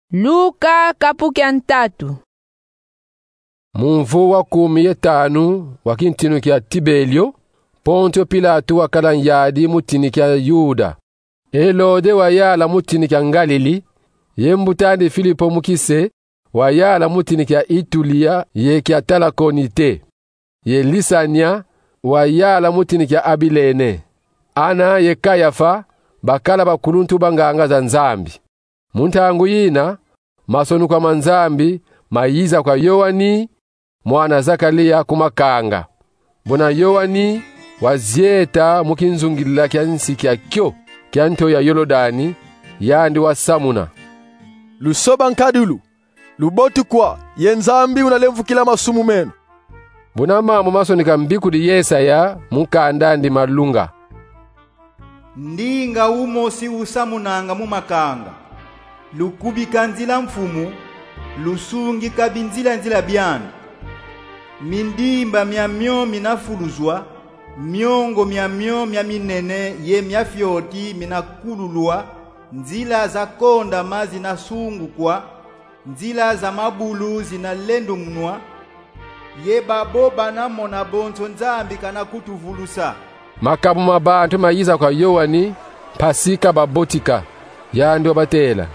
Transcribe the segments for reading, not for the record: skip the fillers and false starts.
Luka kapukia ntatu. Mumvu wa 15 wa kintinu kya Tibelio, Pontio Pilato wakala nyadi mutini kya Yuda. Elode wayala mutini kya Galili, yembutandi Filipo mukise wayala mutini kya Itulia ye kya Talakonite. Ye Lisania wayala mutini kya Abilene. Ana ye Kayafa bakala bakuluntu banganga za Nzambi. Muntangu yina masonu kwa manzambi mayiza kwa Yohani mwana Zakaria kumakanga. Bona Yohani wazieta mukinzungilila kya nsi kya kyo kya nto ya Yolodani yandi wa Samuna. Lusoba nkadulu lubotu kwa yenzambi unalemvukila masumu menu. Bona mamu masonika mbikudi Yesaya mukanda ndi malunga. Ndinga umosi usamunanga mumakanga. Lukubika nzila mfumu, lusungi kabinzila nzila byanu. Mindimba myamyo minafuluzwa, myongo myamyo minene ye myafyoti minakululwa, nzila za konda mazi na sungukwa, nzila za mabulu zinalendu mnwa, ye baboba na mona bonto Nzambi kana kutuvulusa. Makabu mabantu mayiza kwa Yohani pasika babotika yandi wabatela.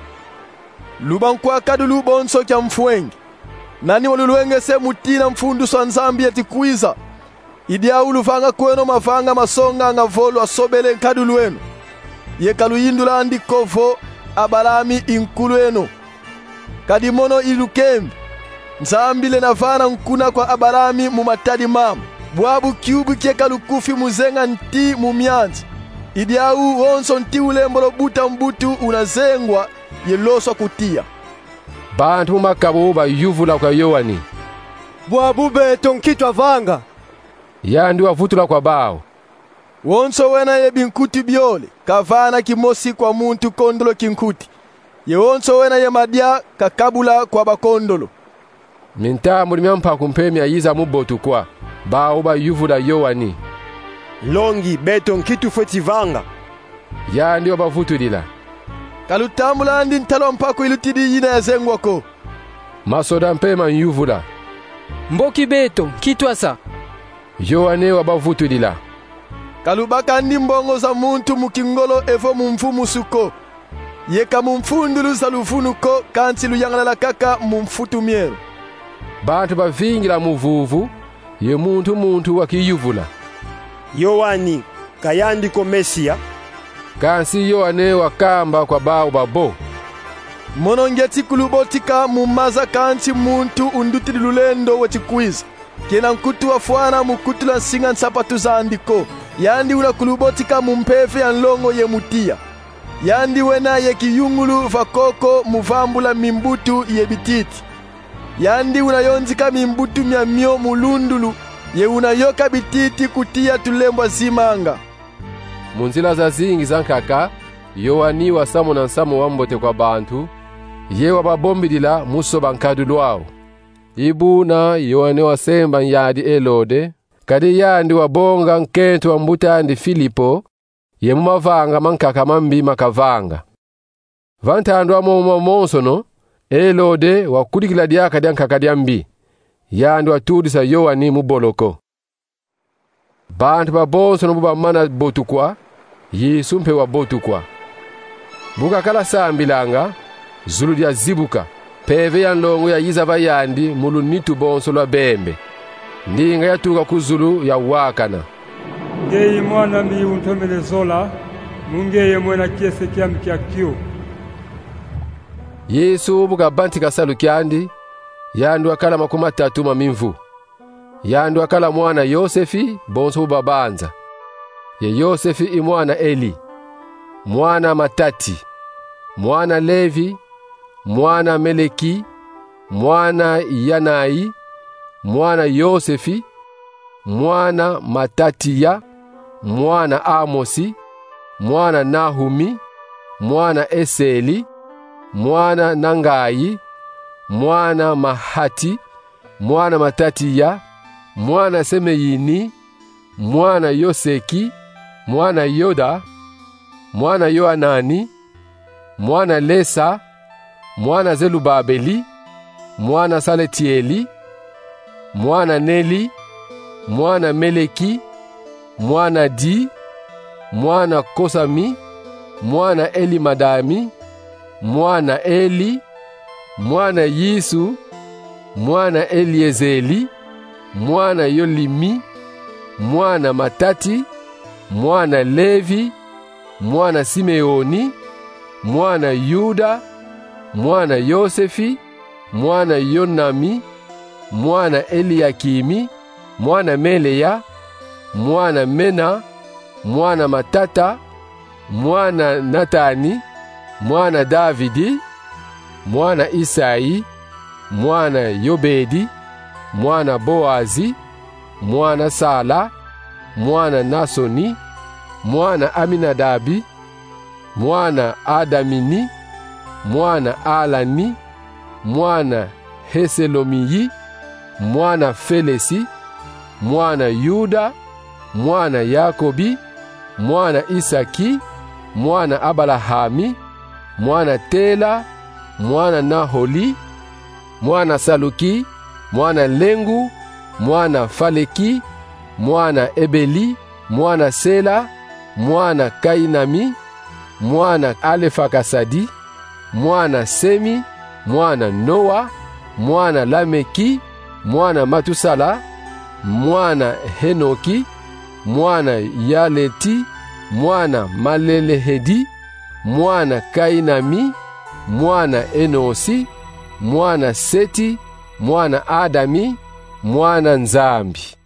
Lubankwa kadulu bonso kya mfuengi. Nani waluluenge se mutina mfundu sa Nzambi eti kuiza. Idia ulufanga kweno mafanga masonga nga volo asobele nkadulu wenu. Ye kaluyindula andi kovo abalami inkulu wenu. Kadimono ilukembi. Nzambi le navana nkuna kwa abalami mumatadi mamu. Bwabu kiubu kie kalukufi muzenga nti mumyanzi. Idia wonso nti ulembolo buta mbutu unazengwa yeloso kutia. Bantu makabu ba yuvula kwa Yohani. Bwabu beto nkitwa vanga. Yandi wavutula kwa bao. Wonso wena ye binkuti biole kavana kimosi kwa muntu kondolo kinkuti. Ye wonso wena ye madia kakabula kwa bakondolo. Minta mulimyampa kumpemia yiza mubotu kwa bao ba yuvula Yohani. Longi beto nkitu fweti vanga. Yandi wabavutulila. Kalutambula andi ntalo mpako ilutidi yina ya zengwako. Masoda mpema yuvula. Mboki beto kitwasa. Yohane wabavutulila. Kalubaka andi mbongo za muntu mukingolo evo mumfumu suko. Yeka mumfundulu za lufunuko kansi luyangala kaka mumfutu miero. Bantu bavingila muvuvu ye muntu wakiyuvula. Yohani kayandi ko Mesia. Kansi Yohane wakamba kwa bao babo. Monongeti kulubotika mumaza kansi muntu undutili lulendo wachikuiza. Kena nkutu wafuana mukutula nsinga nsapatu za andiko. Yandi una kulubotika mumpefe ya nlongo ye mutia. Yandi wena ye kiyungulu vakoko muvambula mimbutu ye bititi. Yandi unayonzika mimbutu myamyo mulundulu. Ye unayoka bititi kutia tulembwa zimanga. Munzila za zingi zankaka, Yohani wa samu na nsamu wambote kwa bantu, ye wababombidila muso bankadulu wao. Ibu na Yohani wa semba nyadi Elode, kadi yandi wabonga nkentu wa mbutandi Filipo, ye mumavanga mankaka mambi makavanga. Vantandu wa monsono, Elode wakudikila diaka diankaka diambi, yandi watudisa Yohani muboloko. Bantu babonsono buba mana botukwa, Yesu mpe wa botukwa. Buka kala sambilanga, zulu dia zibuka, peve ya nlongo ya yiza bayandi mulu nitu bonso lwa bembe. Ndinga ya tuka kuzulu ya wakana. Ngeye mwana mi untomele zola, mungeye mwena kiese kiambi kia kio. Yesu buka banti kasalu kiandi, yandu akala 3 mamimvu. Yandu akala mwana Yosefi bonso babanza. Ye Yosefi imwana Eli, mwana Matati, mwana Levi, mwana Meleki, mwana Yanai, mwana Yosefi, mwana Matatiya, mwana Amosi, mwana Nahumi, mwana Eseli, mwana Nangai, mwana Mahati, mwana Matatiya, mwana Semeyini, mwana Yoseki, mwana Yoda, mwana Yoanani, mwana Lesa, mwana Zelubabeli, mwana Saletieli, mwana Neli, mwana Meleki, mwana Di, mwana Kosami, mwana Elimadami, mwana Eli, mwana Yisu, mwana Eliezeli, mwana Yolimi, mwana Matati, mwana Levi, mwana Simeoni, mwana Yuda, mwana Yosefi, mwana Yonami, mwana Eliakimi, mwana Meleya, mwana Mena, mwana Matata, mwana Natani, mwana Davidi, mwana Isai, mwana Yobedi, mwana Boazi, mwana Sala, mwana Nasoni, mwana Aminadabi, mwana Adamini, mwana Alani, mwana Heselomiyi, mwana Felesi, mwana Yuda, mwana Yakobi, mwana Isaki, mwana Abalahami, mwana Tela, mwana Naholi, mwana Saluki, mwana Lengu, mwana Faleki, mwana Ebeli, mwana Sela, mwana Kainami, mwana Alefakasadi, mwana Semi, mwana Noa, mwana Lameki, mwana Matusala, mwana Henoki, mwana Yaleti, mwana Malelehedi, mwana Kainami, mwana Enosi, mwana Seti, mwana Adami, mwana Nzambi.